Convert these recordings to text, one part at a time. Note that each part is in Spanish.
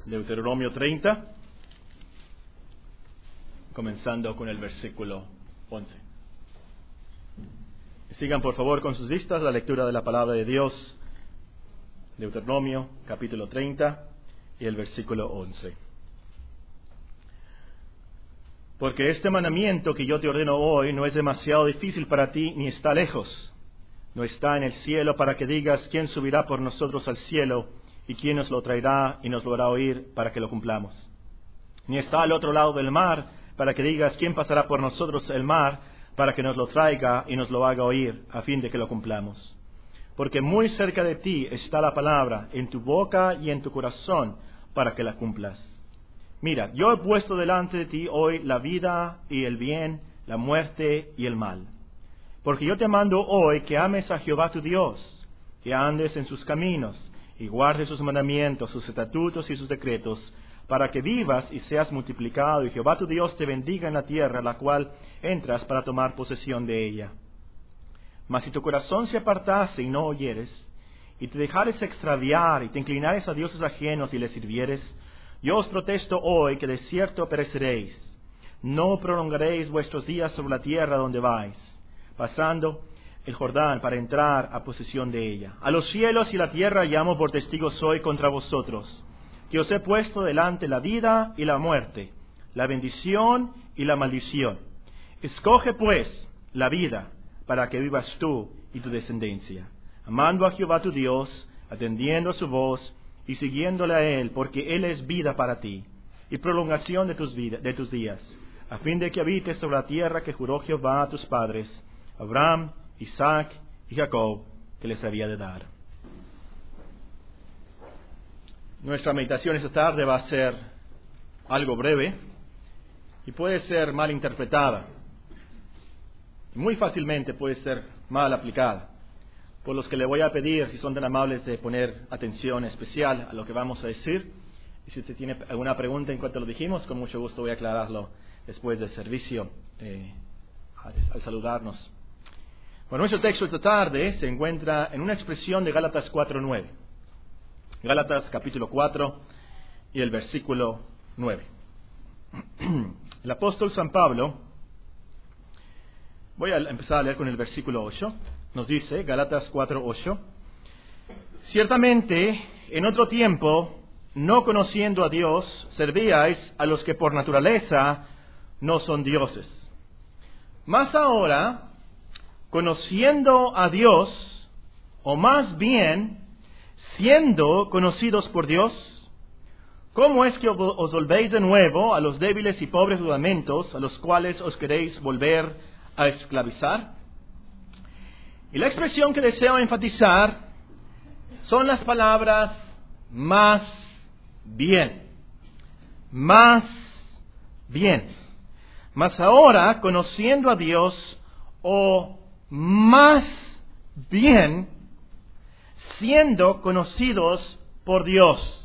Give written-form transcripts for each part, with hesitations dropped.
Deuteronomio 30, comenzando con el versículo 11. Sigan por favor con sus listas la lectura de la palabra de Dios. Deuteronomio capítulo 30 y el versículo 11. Porque este mandamiento que yo te ordeno hoy no es demasiado difícil para ti, ni está lejos. No está en el cielo para que digas, ¿quién subirá por nosotros al cielo? ¿Y quién nos lo traerá y nos lo hará oír para que lo cumplamos? Ni está al otro lado del mar para que digas, ¿quién pasará por nosotros el mar para que nos lo traiga y nos lo haga oír a fin de que lo cumplamos? Porque muy cerca de ti está la palabra, en tu boca y en tu corazón, para que la cumplas. Mira, yo he puesto delante de ti hoy la vida y el bien, la muerte y el mal. Porque yo te mando hoy que ames a Jehová tu Dios, que andes en sus caminos, y guardes sus mandamientos, sus estatutos y sus decretos, para que vivas y seas multiplicado, y Jehová tu Dios te bendiga en la tierra, la cual entras para tomar posesión de ella. Mas si tu corazón se apartase y no oyeres, y te dejares extraviar, y te inclinares a dioses ajenos y les sirvieres, yo os protesto hoy que de cierto pereceréis. No prolongaréis vuestros días sobre la tierra donde vais, pasando el Jordán para entrar a posesión de ella. A los cielos y la tierra llamo por testigos hoy contra vosotros, que os he puesto delante la vida y la muerte, la bendición y la maldición. Escoge pues la vida para que vivas tú y tu descendencia, amando a Jehová tu Dios, atendiendo a su voz y siguiéndole a Él, porque Él es vida para ti y prolongación de tus días, a fin de que habites sobre la tierra que juró Jehová a tus padres, Abraham, Isaac y Jacob, que les había de dar. Nuestra meditación esta tarde va a ser algo breve y puede ser mal interpretada. Muy fácilmente puede ser mal aplicada. Por los que le voy a pedir, si son tan amables, de poner atención especial a lo que vamos a decir. Y si usted tiene alguna pregunta en cuanto a lo dijimos, con mucho gusto voy a aclararlo después del servicio, al saludarnos. Bueno, nuestro texto esta tarde se encuentra en una expresión de Gálatas 4:9. Gálatas capítulo 4 y el versículo 9. El apóstol San Pablo, voy a empezar a leer con el versículo 8, nos dice, Gálatas 4:8, ciertamente en otro tiempo, no conociendo a Dios, servíais a los que por naturaleza no son dioses. Mas ahora, conociendo a Dios, o más bien, siendo conocidos por Dios, ¿cómo es que os volvéis de nuevo a los débiles y pobres rudamentos a los cuales os queréis volver a esclavizar? Y la expresión que deseo enfatizar son las palabras más bien. Más bien. Mas ahora, conociendo a Dios, o más bien, siendo conocidos por Dios.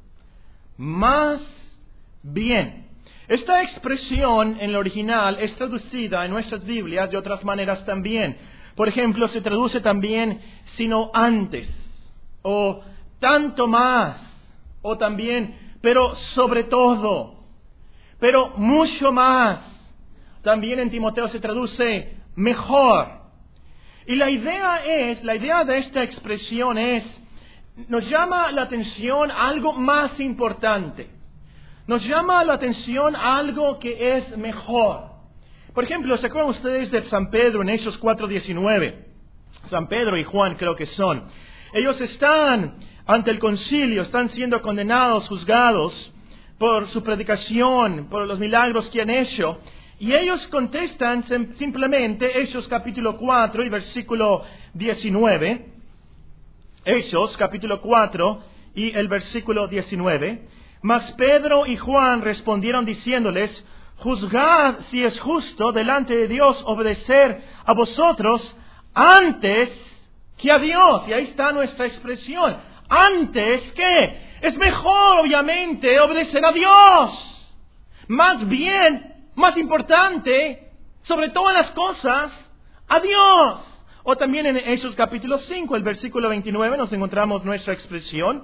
Más bien. Esta expresión en el original es traducida en nuestras Biblias de otras maneras también. Por ejemplo, se traduce también sino antes, o tanto más, o también, pero sobre todo, pero mucho más. También en Timoteo se traduce mejor. Y la idea de esta expresión nos llama la atención a algo más importante. Nos llama la atención a algo que es mejor. Por ejemplo, ¿se acuerdan ustedes de San Pedro en Hechos 4:19? San Pedro y Juan creo que son. Ellos están ante el concilio, están siendo condenados, juzgados por su predicación, por los milagros que han hecho. Y ellos contestan simplemente, Hechos capítulo 4 y versículo 19. Hechos capítulo 4 y el versículo 19. Mas Pedro y Juan respondieron diciéndoles, juzgad si es justo delante de Dios obedecer a vosotros antes que a Dios. Y ahí está nuestra expresión. Antes que es mejor, obviamente, obedecer a Dios. Más bien, más importante, sobre todas las cosas, a Dios. O también en Hechos capítulo 5, el versículo 29, nos encontramos nuestra expresión.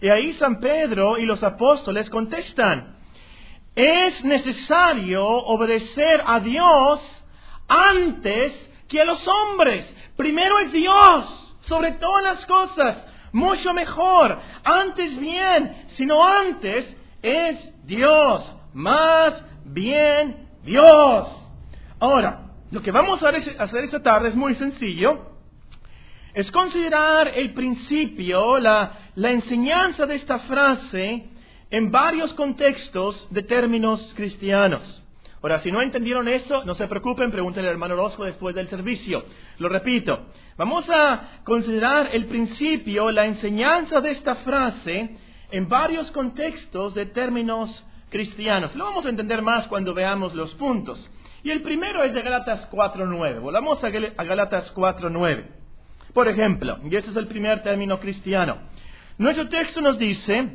Y ahí San Pedro y los apóstoles contestan: es necesario obedecer a Dios antes que a los hombres. Primero es Dios, sobre todas las cosas, mucho mejor. Antes bien, sino antes es Dios, más bien Dios. Ahora, lo que vamos a hacer esta tarde es muy sencillo. Es considerar el principio, la enseñanza de esta frase en varios contextos de términos cristianos. Ahora, si no entendieron eso, no se preocupen, pregúntenle al hermano Orozco después del servicio. Lo repito, vamos a considerar el principio, la enseñanza de esta frase en varios contextos de términos cristianos. Lo vamos a entender más cuando veamos los puntos. Y el primero es de Gálatas 4:9. Volvamos a Gálatas 4:9. Por ejemplo, y este es el primer término cristiano. Nuestro texto nos dice: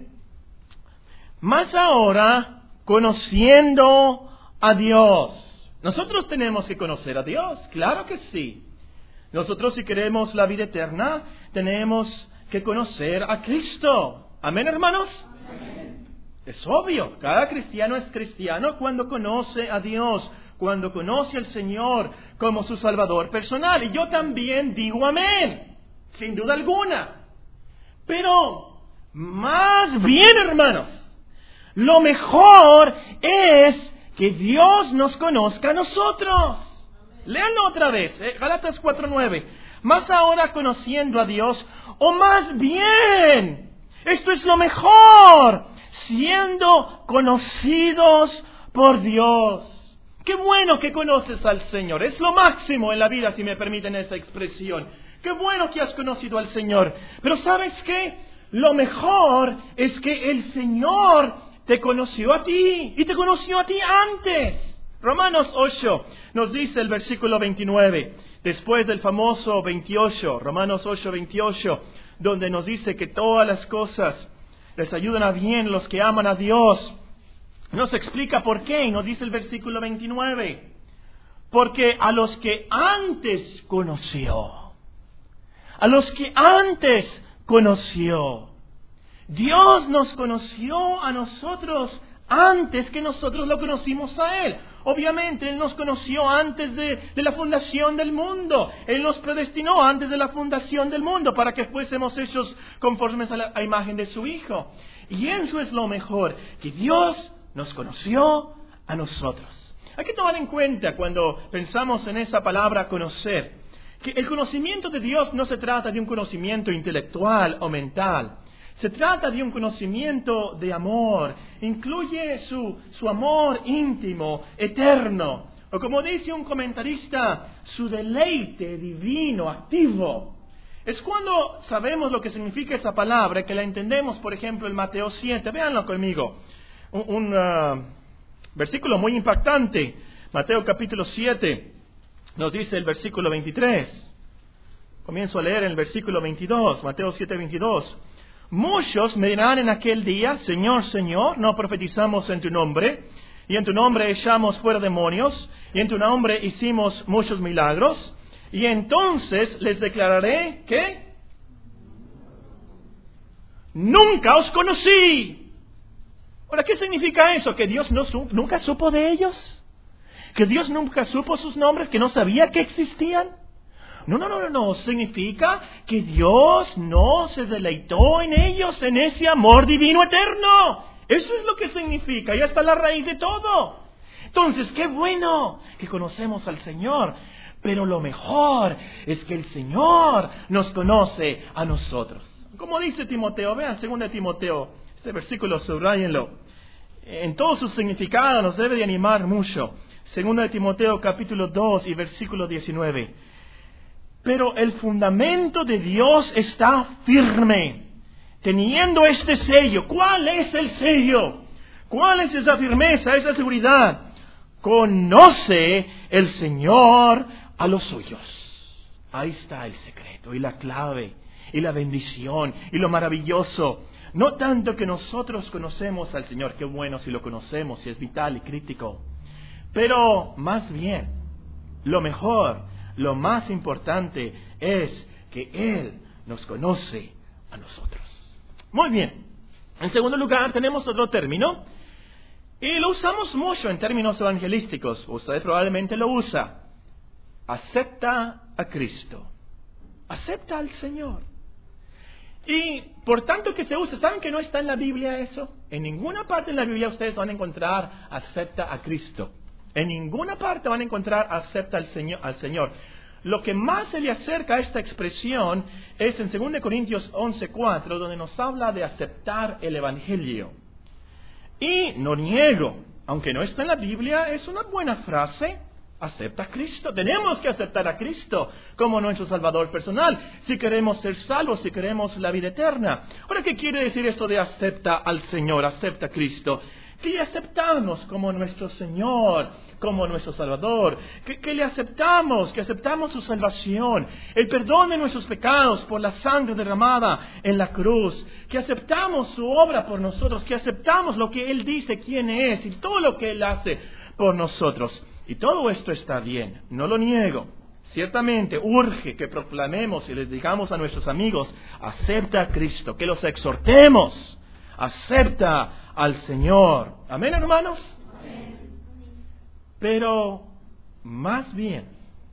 mas ahora, conociendo a Dios. Nosotros tenemos que conocer a Dios, claro que sí. Nosotros, si queremos la vida eterna, tenemos que conocer a Cristo. ¿Amén, hermanos? Amén. Es obvio, cada cristiano es cristiano cuando conoce a Dios, cuando conoce al Señor como su Salvador personal. Y yo también digo amén, sin duda alguna. Pero, más bien, hermanos, lo mejor es que Dios nos conozca a nosotros. Léanlo otra vez, Gálatas 4:9. Más ahora conociendo a Dios, o más bien, esto es lo mejor, siendo conocidos por Dios. Qué bueno que conoces al Señor, es lo máximo en la vida, si me permiten esa expresión. Qué bueno que has conocido al Señor. Pero ¿sabes qué? Lo mejor es que el Señor te conoció a ti, y te conoció a ti antes. Romanos 8 nos dice el versículo 29, después del famoso 28, Romanos 8:28, donde nos dice que todas las cosas les ayudan a bien los que aman a Dios. Nos explica por qué, y nos dice el versículo 29, porque a los que antes conoció, Dios nos conoció a nosotros antes que nosotros lo conocimos a Él. Obviamente, Él nos conoció antes de la fundación del mundo. Él nos predestinó antes de la fundación del mundo para que fuésemos hechos conformes a la imagen de su Hijo. Y eso es lo mejor, que Dios nos conoció a nosotros. Hay que tomar en cuenta cuando pensamos en esa palabra conocer, que el conocimiento de Dios no se trata de un conocimiento intelectual o mental. Se trata de un conocimiento de amor. Incluye su amor íntimo, eterno. O como dice un comentarista, su deleite divino, activo. Es cuando sabemos lo que significa esa palabra que la entendemos, por ejemplo, en Mateo 7. Véanlo conmigo. Un versículo muy impactante. Mateo capítulo 7 nos dice el versículo 23. Comienzo a leer en el versículo 22. Mateo 7:22. Muchos me dirán en aquel día: Señor, Señor, ¿no profetizamos en tu nombre? Y en tu nombre echamos fuera demonios, y en tu nombre hicimos muchos milagros. Y entonces les declararé que nunca os conocí. Ahora, ¿qué significa eso? ¿Que Dios nunca supo de ellos? ¿Que Dios nunca supo sus nombres? ¿Que no sabía que existían? No. Significa que Dios no se deleitó en ellos, en ese amor divino eterno. Eso es lo que significa. Ya está la raíz de todo. Entonces, qué bueno que conocemos al Señor. Pero lo mejor es que el Señor nos conoce a nosotros. Como dice Timoteo, vean 2 Timoteo, este versículo, subráyenlo. En todo su significado nos debe de animar mucho. 2 Timoteo capítulo 2 y versículo 19. Pero el fundamento de Dios está firme, teniendo este sello. ¿Cuál es el sello? ¿Cuál es esa firmeza, esa seguridad? Conoce el Señor a los suyos. Ahí está el secreto y la clave y la bendición y lo maravilloso. No tanto que nosotros conocemos al Señor, qué bueno si lo conocemos, si es vital y crítico. Pero más bien, lo mejor, lo más importante es que Él nos conoce a nosotros. Muy bien. En segundo lugar, tenemos otro término, y lo usamos mucho en términos evangelísticos. Usted probablemente lo usa. Acepta a Cristo. Acepta al Señor. Y por tanto que se usa, ¿saben que no está en la Biblia eso? En ninguna parte de la Biblia ustedes van a encontrar acepta a Cristo. En ninguna parte van a encontrar acepta al Señor. Lo que más se le acerca a esta expresión es en 2 Corintios 11:4, donde nos habla de aceptar el Evangelio. Y no niego, aunque no está en la Biblia, es una buena frase. Acepta a Cristo. Tenemos que aceptar a Cristo como nuestro Salvador personal, si queremos ser salvos, si queremos la vida eterna. Ahora, ¿qué quiere decir esto de acepta al Señor, acepta a Cristo? Que le aceptamos como nuestro Señor, como nuestro Salvador, que le aceptamos, que aceptamos su salvación, el perdón de nuestros pecados por la sangre derramada en la cruz, que aceptamos su obra por nosotros, que aceptamos lo que Él dice, quién es y todo lo que Él hace por nosotros. Y todo esto está bien, no lo niego. Ciertamente urge que proclamemos y les digamos a nuestros amigos, acepta a Cristo, que los exhortemos, acepta al Señor. ¿Amén, hermanos? Amén. Pero más bien,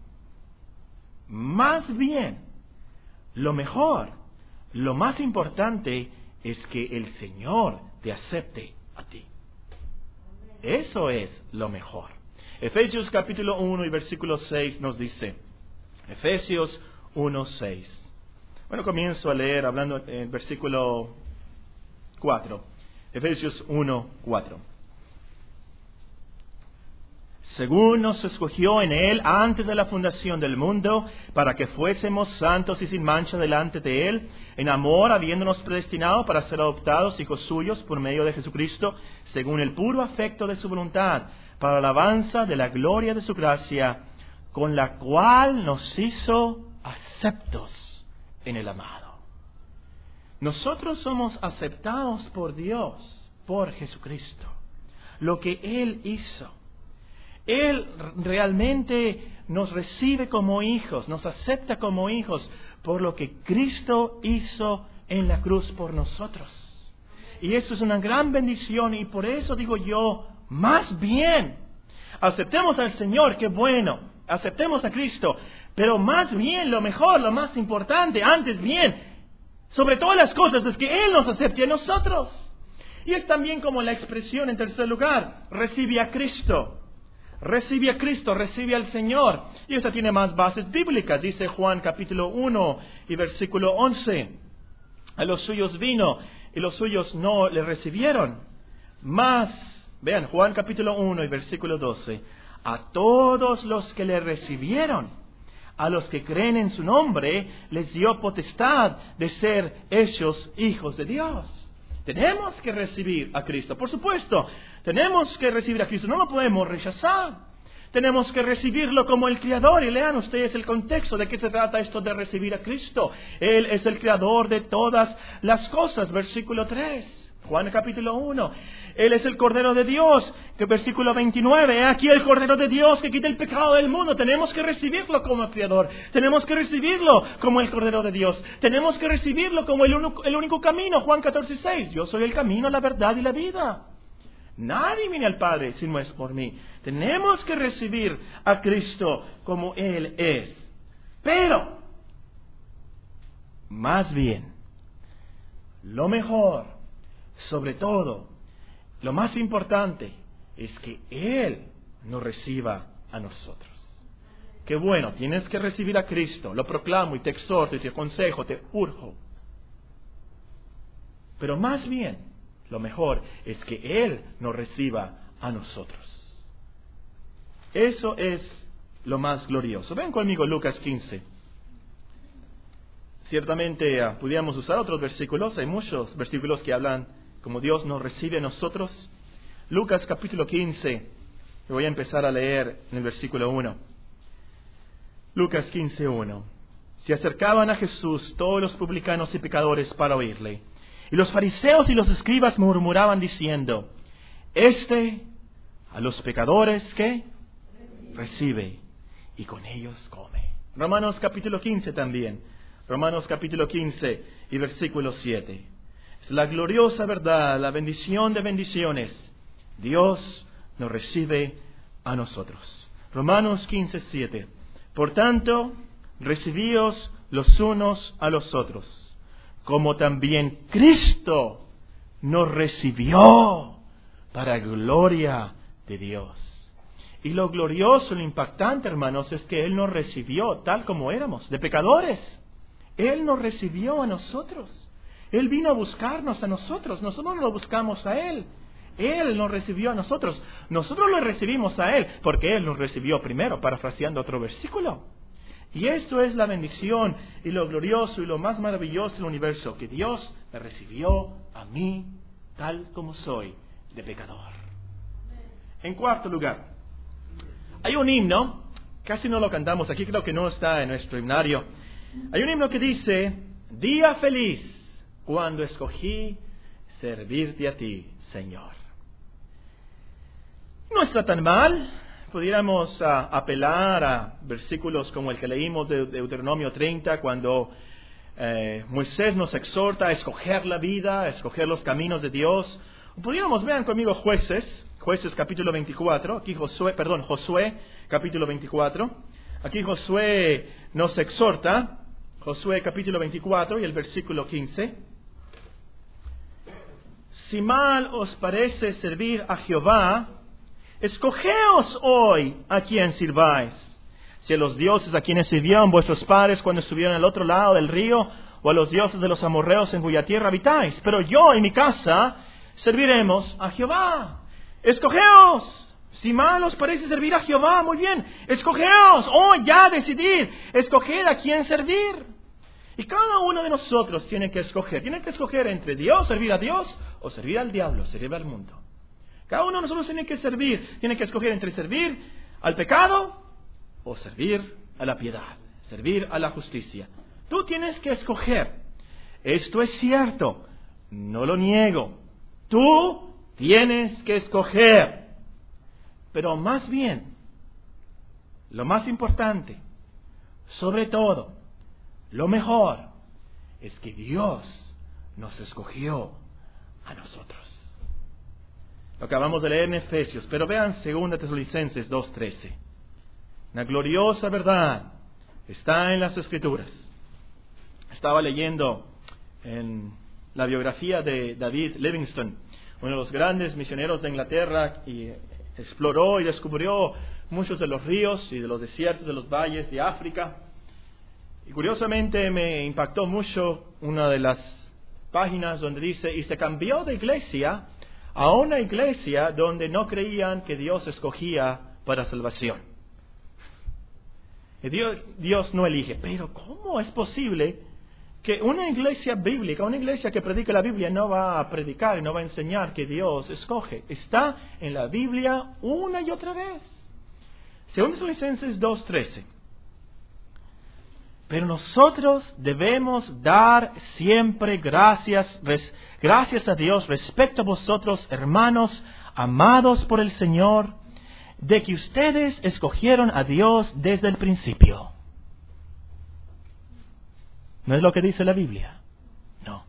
lo mejor, lo más importante es que el Señor te acepte a ti. Eso es lo mejor. Efesios capítulo 1 y versículo 6 nos dice, Efesios 1:6. Bueno, comienzo a leer hablando en versículo 4. Efesios 1:4. Según nos escogió en Él antes de la fundación del mundo, para que fuésemos santos y sin mancha delante de Él, en amor, habiéndonos predestinado para ser adoptados hijos suyos por medio de Jesucristo, según el puro afecto de su voluntad, para la alabanza de la gloria de su gracia, con la cual nos hizo aceptos en el amado. Nosotros somos aceptados por Dios, por Jesucristo. Lo que Él hizo. Él realmente nos recibe como hijos, nos acepta como hijos por lo que Cristo hizo en la cruz por nosotros. Y eso es una gran bendición y por eso digo yo, más bien, aceptemos al Señor, qué bueno, aceptemos a Cristo, pero más bien, lo mejor, lo más importante, antes bien, sobre todas las cosas, es que Él nos acepte a nosotros. Y es también como la expresión en tercer lugar, recibe a Cristo. Recibe a Cristo, recibe al Señor. Y esa tiene más bases bíblicas. Dice Juan capítulo 1 y versículo 11. A los suyos vino y los suyos no le recibieron. Mas, vean, Juan capítulo 1 y versículo 12. A todos los que le recibieron, a los que creen en su nombre, les dio potestad de ser hechos hijos de Dios. Tenemos que recibir a Cristo, por supuesto. Tenemos que recibir a Cristo, no lo podemos rechazar. Tenemos que recibirlo como el Creador. Y lean ustedes el contexto de qué se trata esto de recibir a Cristo. Él es el Creador de todas las cosas, versículo 3. Juan capítulo 1. Él es el Cordero de Dios, que versículo 29. Aquí el Cordero de Dios que quita el pecado del mundo. Tenemos que recibirlo como el Creador. Tenemos que recibirlo como el Cordero de Dios. Tenemos que recibirlo como el único camino. Juan 14:6. Yo soy el camino, la verdad y la vida. Nadie viene al Padre si no es por mí. Tenemos que recibir a Cristo como Él es. Pero, más bien, lo mejor, sobre todo, lo más importante, es que Él nos reciba a nosotros. Qué bueno, tienes que recibir a Cristo. Lo proclamo y te exhorto y te aconsejo, te urjo. Pero más bien, lo mejor es que Él nos reciba a nosotros. Eso es lo más glorioso. Ven conmigo Lucas 15. Ciertamente pudiéramos usar otros versículos. Hay muchos versículos que hablan como Dios nos recibe a nosotros. Lucas capítulo 15. Voy a empezar a leer en el versículo 1. Lucas 15:1. Se acercaban a Jesús todos los publicanos y pecadores para oírle. Y los fariseos y los escribas murmuraban diciendo, a los pecadores, ¿qué? Recibe, y con ellos come. Romanos capítulo 15 también. Romanos capítulo 15 y versículo 7. Es la gloriosa verdad, la bendición de bendiciones. Dios nos recibe a nosotros. Romanos 15:7. Por tanto, recibíos los unos a los otros, como también Cristo nos recibió para gloria de Dios. Y lo glorioso, lo impactante, hermanos, es que Él nos recibió tal como éramos, de pecadores. Él nos recibió a nosotros. Él vino a buscarnos a nosotros. Nosotros no lo buscamos a Él. Él nos recibió a nosotros. Nosotros lo recibimos a Él porque Él nos recibió primero, parafraseando otro versículo. Y esto es la bendición y lo glorioso y lo más maravilloso del universo, que Dios me recibió a mí tal como soy, de pecador. En cuarto lugar, hay un himno, casi no lo cantamos aquí, creo que no está en nuestro himnario. Hay un himno que dice: día feliz cuando escogí servirte a ti, Señor. No está tan mal. Pudiéramos apelar a versículos como el que leímos de Deuteronomio 30, cuando Moisés nos exhorta a escoger la vida, a escoger los caminos de Dios. Pudiéramos, vean conmigo Jueces capítulo 24, aquí Josué capítulo 24. Aquí Josué nos exhorta, Josué capítulo 24 y el versículo 15. Si mal os parece servir a Jehová, escogeos hoy a quien sirváis, si a los dioses a quienes sirvieron vuestros padres cuando estuvieron al otro lado del río, o a los dioses de los amorreos en cuya tierra habitáis. Pero yo y mi casa serviremos a Jehová. Escogeos. Si mal os parece servir a Jehová, muy bien, escogeos hoy, ya decidir, escoged a quién servir. Y cada uno de nosotros tiene que escoger entre Dios, servir a Dios, o servir al diablo, servir al mundo. Cada uno de nosotros tiene que escoger entre servir al pecado o servir a la piedad, servir a la justicia. Tú tienes que escoger. Esto es cierto, no lo niego. Tú tienes que escoger. Pero más bien, lo más importante, sobre todo, lo mejor, es que Dios nos escogió a nosotros. Lo acabamos de leer en Efesios, pero vean 2 Tesalonicenses 2:13. La gloriosa verdad está en las Escrituras. Estaba leyendo en la biografía de David Livingstone, uno de los grandes misioneros de Inglaterra, y exploró y descubrió muchos de los ríos y de los desiertos, de los valles de África. Y curiosamente me impactó mucho una de las páginas donde dice: y se cambió de iglesia a una iglesia donde no creían que Dios escogía para salvación. Y Dios no elige. Pero ¿cómo es posible que una iglesia bíblica, una iglesia que predica la Biblia, no va a predicar y no va a enseñar que Dios escoge? Está en la Biblia una y otra vez. 2 Tesalonicenses 2:13. Pero nosotros debemos dar siempre gracias a Dios respecto a vosotros, hermanos, amados por el Señor, de que ustedes escogieron a Dios desde el principio. ¿No es lo que dice la Biblia? No.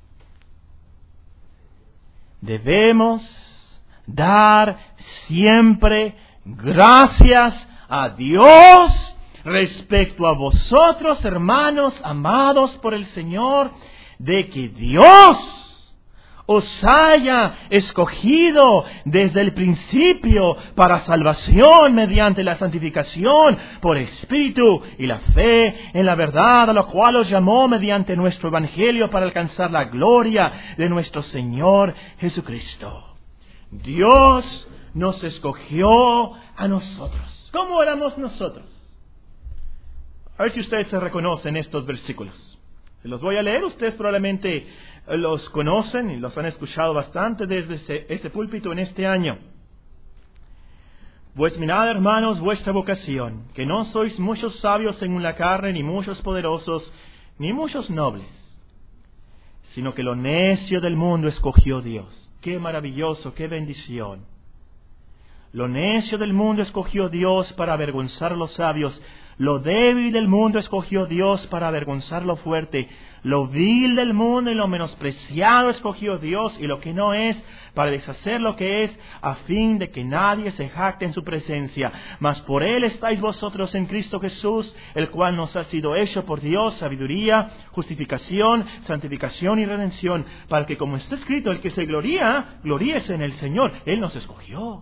Debemos dar siempre gracias a Dios respecto a vosotros, hermanos amados por el Señor, de que Dios os haya escogido desde el principio para salvación mediante la santificación por Espíritu y la fe en la verdad, a la cual os llamó mediante nuestro Evangelio para alcanzar la gloria de nuestro Señor Jesucristo. Dios nos escogió a nosotros. ¿Cómo éramos nosotros? A ver si ustedes se reconocen estos versículos. Se los voy a leer. Ustedes probablemente los conocen y los han escuchado bastante desde ese púlpito en este año. Pues mirad, hermanos, vuestra vocación, que no sois muchos sabios según la carne, ni muchos poderosos, ni muchos nobles, sino que lo necio del mundo escogió Dios. ¡Qué maravilloso, qué bendición! Lo necio del mundo escogió Dios para avergonzar a los sabios. Lo débil del mundo escogió Dios para avergonzar lo fuerte. Lo vil del mundo y lo menospreciado escogió Dios, y lo que no es, para deshacer lo que es, a fin de que nadie se jacte en su presencia. Mas por Él estáis vosotros en Cristo Jesús, el cual nos ha sido hecho por Dios sabiduría, justificación, santificación y redención, para que, como está escrito, el que se gloría, gloríese en el Señor. Él nos escogió.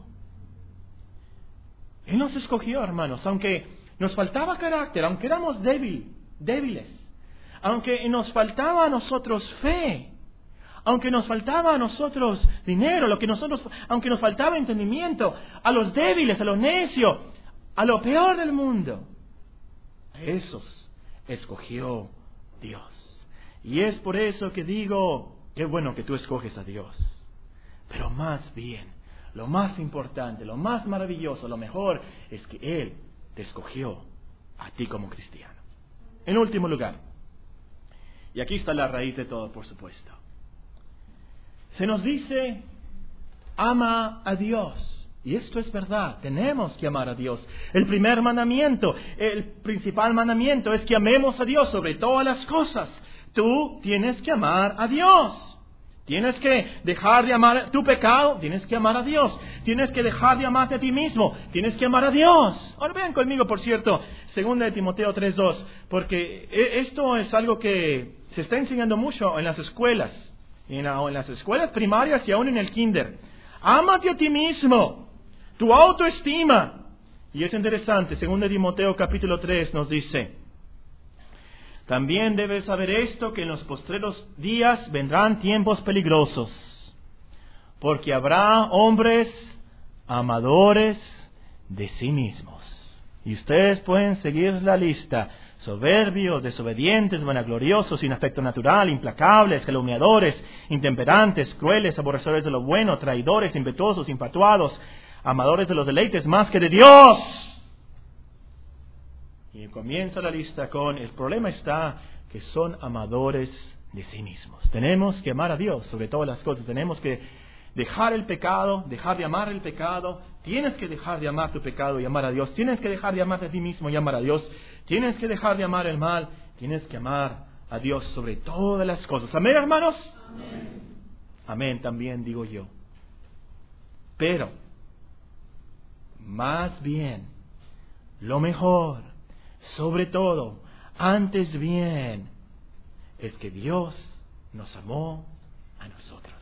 Él nos escogió, hermanos, aunque nos faltaba carácter, aunque éramos débiles, aunque nos faltaba a nosotros fe, aunque nos faltaba a nosotros dinero, aunque nos faltaba entendimiento, a los débiles, a los necios, a lo peor del mundo, a esos escogió Dios. Y es por eso que digo, qué bueno que tú escoges a Dios, pero más bien, lo más importante, lo más maravilloso, lo mejor, es que Él te escogió a ti como cristiano. En último lugar, y aquí está la raíz de todo, por supuesto, se nos dice, ama a Dios. Y esto es verdad, tenemos que amar a Dios. El primer mandamiento, el principal mandamiento es que amemos a Dios sobre todas las cosas. Tú tienes que amar a Dios. Tienes que dejar de amar tu pecado, tienes que amar a Dios. Tienes que dejar de amarte a ti mismo, tienes que amar a Dios. Ahora vean conmigo, por cierto, 2 de Timoteo 3:2, porque esto es algo que se está enseñando mucho en las escuelas, en las escuelas primarias y aún en el kinder. Ámate a ti mismo, tu autoestima. Y es interesante, 2 de Timoteo capítulo 3 nos dice, también debes saber esto, que en los postreros días vendrán tiempos peligrosos, porque habrá hombres amadores de sí mismos. Y ustedes pueden seguir la lista: soberbios, desobedientes, vanagloriosos, sin afecto natural, implacables, calumniadores, intemperantes, crueles, aborrecedores de lo bueno, traidores, impetuosos, infatuados, amadores de los deleites más que de Dios. Y comienza la lista con, el problema está que son amadores de sí mismos. Tenemos que amar a Dios sobre todas las cosas. Tenemos que dejar el pecado, dejar de amar el pecado. Tienes que dejar de amar tu pecado y amar a Dios. Tienes que dejar de amarte a ti mismo y amar a Dios. Tienes que dejar de amar el mal. Tienes que amar a Dios sobre todas las cosas. ¿Amén, hermanos? Amén. Amén, también digo yo. Pero, más bien, lo mejor, sobre todo, antes bien, es que Dios nos amó a nosotros.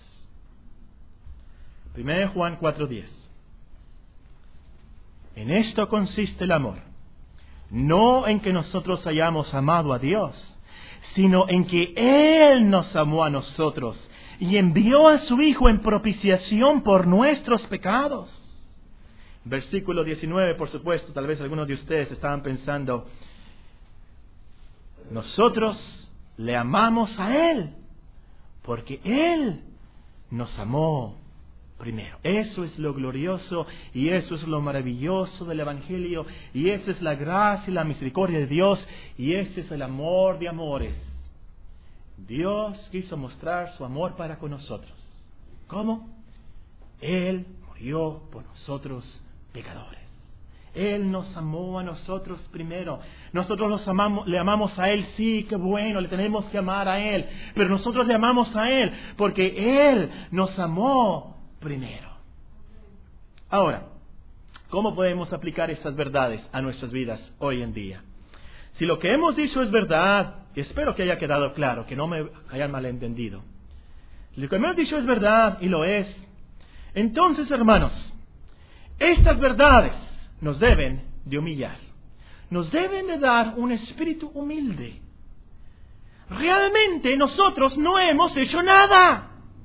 1 Juan 4:10. En esto consiste el amor, no en que nosotros hayamos amado a Dios, sino en que Él nos amó a nosotros y envió a su Hijo en propiciación por nuestros pecados. Versículo 19, por supuesto, tal vez algunos de ustedes estaban pensando, nosotros le amamos a Él, porque Él nos amó primero. Eso es lo glorioso y eso es lo maravilloso del Evangelio, y esa es la gracia y la misericordia de Dios, y ese es el amor de amores. Dios quiso mostrar su amor para con nosotros. ¿Cómo? Él murió por nosotros pecadores. Él nos amó a nosotros primero. Nosotros le amamos a Él, sí, qué bueno, le tenemos que amar a Él. Pero nosotros le amamos a Él porque Él nos amó primero. Ahora, ¿cómo podemos aplicar estas verdades a nuestras vidas hoy en día? Si lo que hemos dicho es verdad, y espero que haya quedado claro, que no me hayan malentendido. Si lo que hemos dicho es verdad, y lo es, entonces, hermanos, estas verdades nos deben de humillar. Nos deben de dar un espíritu humilde. Realmente nosotros no hemos hecho nada.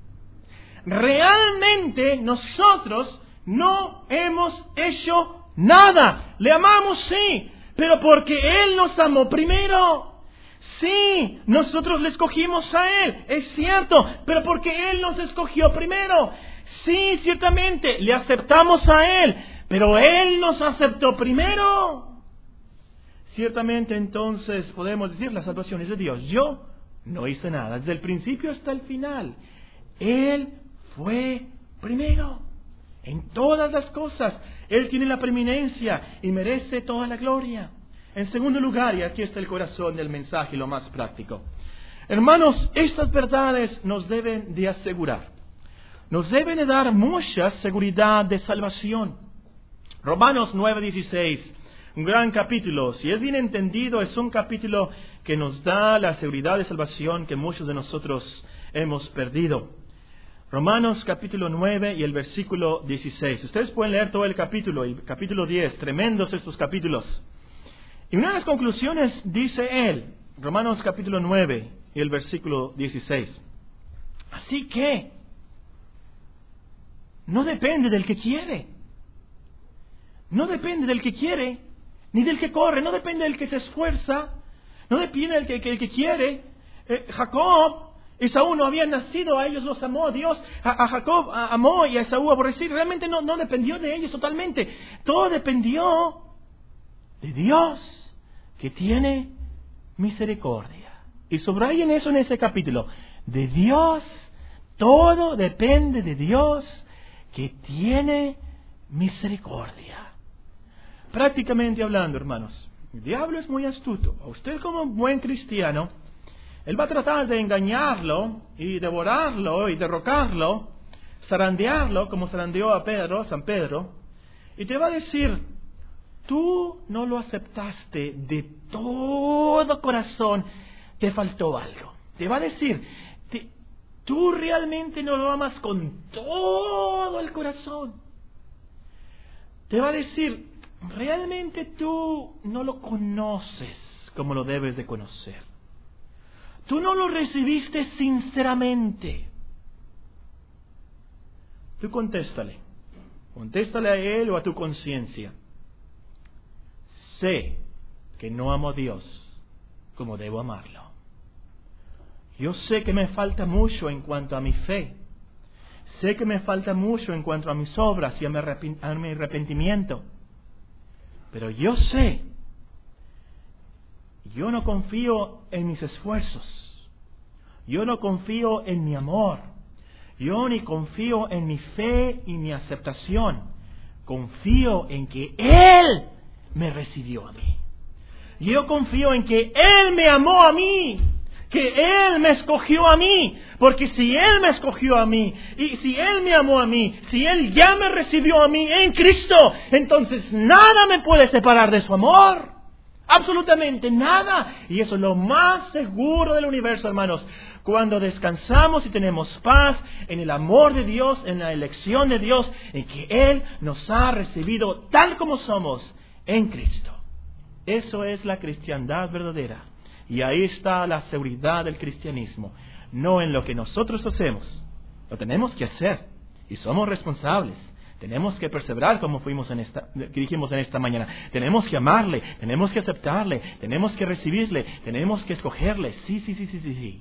Realmente nosotros no hemos hecho nada. Le amamos, sí, pero porque Él nos amó primero. Sí, nosotros le escogimos a Él, es cierto, pero porque Él nos escogió primero. Sí, ciertamente, le aceptamos a Él, pero Él nos aceptó primero. Ciertamente, entonces, podemos decir, la salvación es de Dios. Yo no hice nada, desde el principio hasta el final. Él fue primero en todas las cosas. Él tiene la preeminencia y merece toda la gloria. En segundo lugar, y aquí está el corazón del mensaje, lo más práctico, Hermanos, estas verdades nos deben de asegurar. Nos deben de dar mucha seguridad de salvación. Romanos 9:16, un gran capítulo. Si es bien entendido, es un capítulo que nos da la seguridad de salvación que muchos de nosotros hemos perdido. Romanos capítulo 9 y el versículo 16. Ustedes pueden leer todo el capítulo, y capítulo 10, tremendos estos capítulos. Y una de las conclusiones dice él, Romanos capítulo 9 y el versículo 16. Así que, no depende del que quiere. No depende del que quiere, ni del que corre, no depende del que se esfuerza, no depende del que quiere. Jacob, Esaú no habían nacido, a ellos los amó Dios, a Jacob amó y a Esaú aborreció. Realmente no dependió de ellos totalmente. Todo dependió de Dios, que tiene misericordia. Y subrayen eso en ese capítulo. De Dios, todo depende de Dios, que tiene misericordia. Prácticamente hablando, hermanos, el diablo es muy astuto. A usted como buen cristiano, él va a tratar de engañarlo y devorarlo y derrocarlo, zarandearlo como zarandeó a San Pedro, y te va a decir, tú no lo aceptaste de todo corazón, te faltó algo. Te va a decir, tú realmente no lo amas con todo el corazón. Te va a decir, realmente tú no lo conoces como lo debes de conocer. Tú no lo recibiste sinceramente. Tú contéstale. Contéstale a él o a tu conciencia. Sé que no amo a Dios como debo amarlo. Yo sé que me falta mucho en cuanto a mi fe. Sé que me falta mucho en cuanto a mis obras y a mi arrepentimiento. Pero yo sé, yo no confío en mis esfuerzos. Yo no confío en mi amor. Yo ni confío en mi fe y mi aceptación. Confío en que Él me recibió a mí. Yo confío en que Él me amó a mí. Que Él me escogió a mí. Porque si Él me escogió a mí, y si Él me amó a mí, si Él ya me recibió a mí en Cristo, entonces nada me puede separar de su amor. Absolutamente nada. Y eso es lo más seguro del universo, hermanos. Cuando descansamos y tenemos paz en el amor de Dios, en la elección de Dios, en que Él nos ha recibido tal como somos en Cristo. Eso es la cristiandad verdadera. Y ahí está la seguridad del cristianismo. No en lo que nosotros hacemos. Lo tenemos que hacer. Y somos responsables. Tenemos que perseverar como dijimos en esta mañana. Tenemos que amarle. Tenemos que aceptarle. Tenemos que recibirle. Tenemos que escogerle. Sí.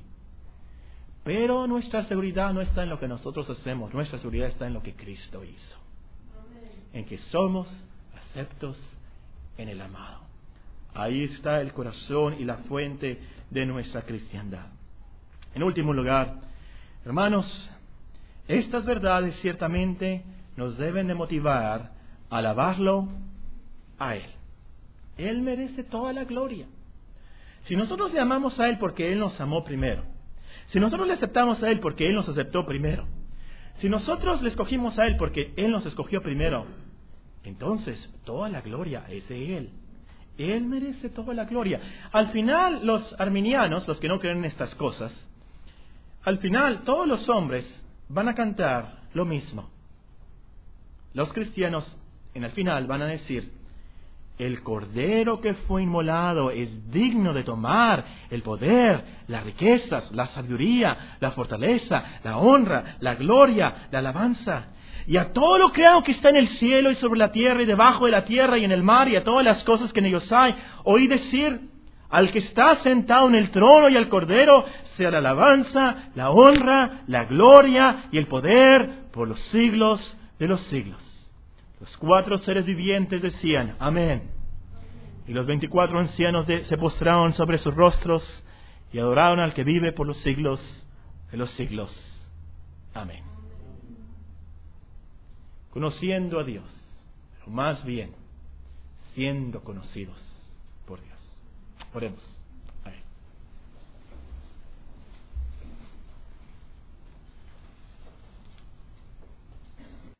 Pero nuestra seguridad no está en lo que nosotros hacemos. Nuestra seguridad está en lo que Cristo hizo. En que somos aceptos en el amado. Ahí está el corazón y la fuente de nuestra cristiandad. En último lugar, hermanos, estas verdades ciertamente nos deben de motivar a alabarlo a Él. Él merece toda la gloria. Si nosotros le amamos a Él porque Él nos amó primero, si nosotros le aceptamos a Él porque Él nos aceptó primero, si nosotros le escogimos a Él porque Él nos escogió primero, entonces toda la gloria es de Él. Él merece toda la gloria. Al final, los arminianos, los que no creen en estas cosas, al final todos los hombres van a cantar lo mismo. Los cristianos en el final van a decir, el cordero que fue inmolado es digno de tomar el poder, las riquezas, la sabiduría, la fortaleza, la honra, la gloria, la alabanza. Y a todo lo creado que está en el cielo y sobre la tierra y debajo de la tierra y en el mar y a todas las cosas que en ellos hay, oí decir, al que está sentado en el trono y al cordero, sea la alabanza, la honra, la gloria y el poder por los siglos de los siglos. Los 4 seres vivientes decían, amén. Y los 24 ancianos se postraron sobre sus rostros y adoraron al que vive por los siglos de los siglos. Amén. Conociendo a Dios, pero más bien siendo conocidos por Dios. Oremos.